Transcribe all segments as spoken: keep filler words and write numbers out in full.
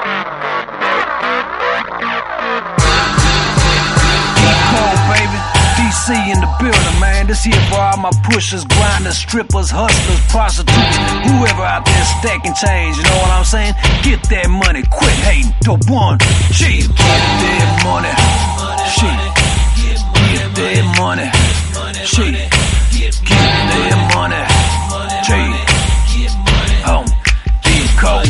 In the building, man. This here for all my pushers, grinders, strippers, hustlers, prostitutes, whoever out there stacking change, you know what I'm saying? Get that money, quit hating, to one G. Get that money, shit. Get that money, shit. Get that money, G. Home, get cold.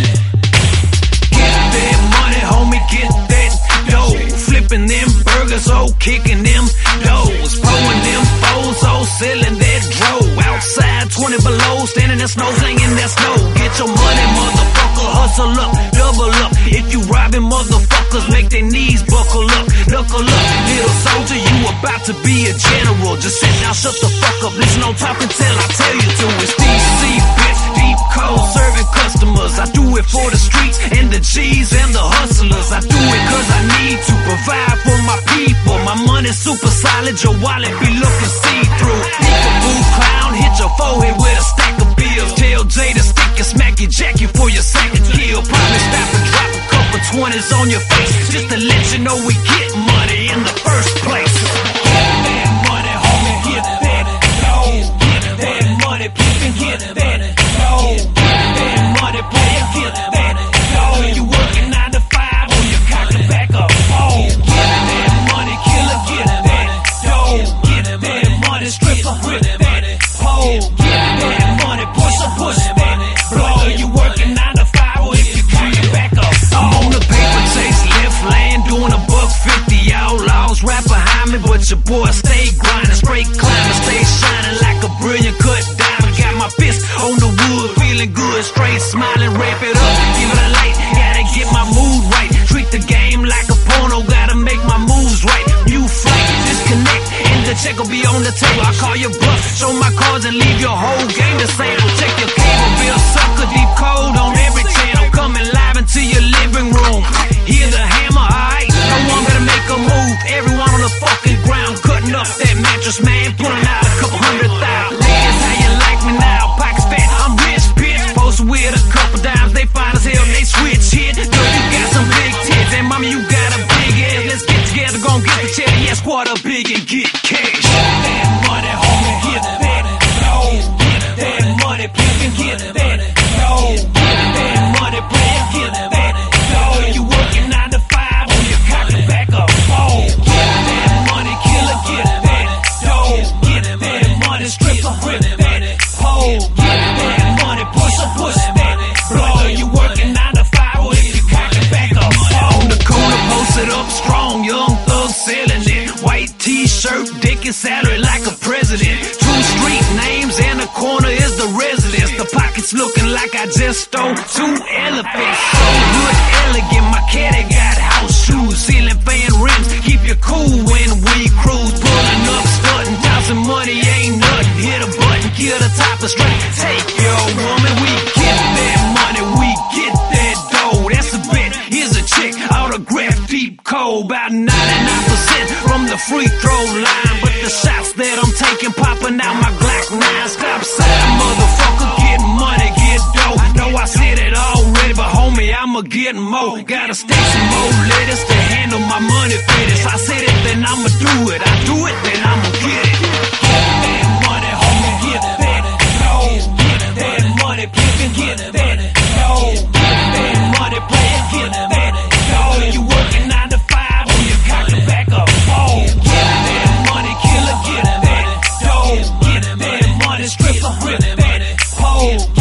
Get that money, homie, get that dough. Flipping them burgers, oh, kicking them doors. Pulling them foes, oh, selling that dro. Outside, twenty below, standing in snow, slinging that snow. Get your money, motherfucker, hustle up, double up. If you robbing motherfuckers, make their knees buckle up, knuckle up. Little soldier, you about to be a general. Just sit down, shut the fuck up, listen, don't talk until I tell you to. It's D C, bitch, deep cold, serving customers. I do it for the streets and the G's and the hustlers. I do it cause I need to provide for my people. My money's super solid, your wallet be looking see-through. Peekaboo clown, hit your forehead with a stack of bills. Tell Jay to stick and smack your jacket for your second kill. Probably stop and drop a couple twenties on your face, just to let you know we get money in the first place. Get that money, homie, get that dough. Get that money, pimpin', get that dough. Get that money, player, get that dough. You working nine to five or you cock the back up. Oh, get that money, killer, get that dough. Get that money, stripper, grip that pole. Get that money, push a push that blow. You working nine to five or if you cock the back up. I'm on the paper chase, left lane, doing a buck fifty. Outlaws right behind me, but your boy stay grinding, straight climbing, stay shining like a brilliant cut diamond. Got my fist on the wood, feeling good, straight smiling, wrap it up, give it a light. Gotta get my mood right, treat the game like a porno, gotta make my moves right. You flight, disconnect, and the check will be on the table. I call your bluff, show my cards and leave your whole game the same. Check your cable bill, sucker, deep cold on every channel, coming live into your living room. Hear the hammer, alright? No one better make a move. Everyone on the fucking ground, cutting up that mattress, man, pulling out a couple hundred thousand. Ladies, how you like me now? Pockets fat, I'm rich, bitch. Posted with a couple dimes, they fine as hell, they switch hit. Girl, you got some big tits, and mommy, you got a big ass. Let's get together, gon' get the cheddar, yeah, squad up big and get cash. Get that money, homie, get that dough. Get that money, pimpin', get that dough. Get that money, player, get that dough. You working nine to five or you cock the back up. Oh, get that money, killer, get that dough. Get that money, stripper, grip that pole. Get that money, push a push that blow. You working nine to five or if you cock the back up. On the corner, posted up strong, young thug selling it. White t-shirt, dick and salary like a president. Two street names and the corner is the residence. The pockets looking like I just stole two elephants. So good, elegant, my caddy got house shoes, ceiling fan rims. Keep you cool when we cruise, pulling up, starting, tossing money ain't nothing. Hit a button, kill the top of straight. Take your woman, we get that money, we get that dough. That's a bet. Here's a check, autograph, deep cold, about ninety-nine percent from the free throw line. But the shots that I'm taking, popping out my Glock nine. Stop sign, motherfucker, get money, get dough. Know I said it already, but homie, I'ma get more. Gotta stack some more letters to handle my money fetish. I said it, then I'ma do it. I do it, then I'ma get it. Get that money, homie, get that dough. Get that money, pimpin', get that dough. Get that money, player, get that dough. You working nine to five or you cock the back up. Oh, get that money, killer, get that dough. Get that money, stripper, grip that pole.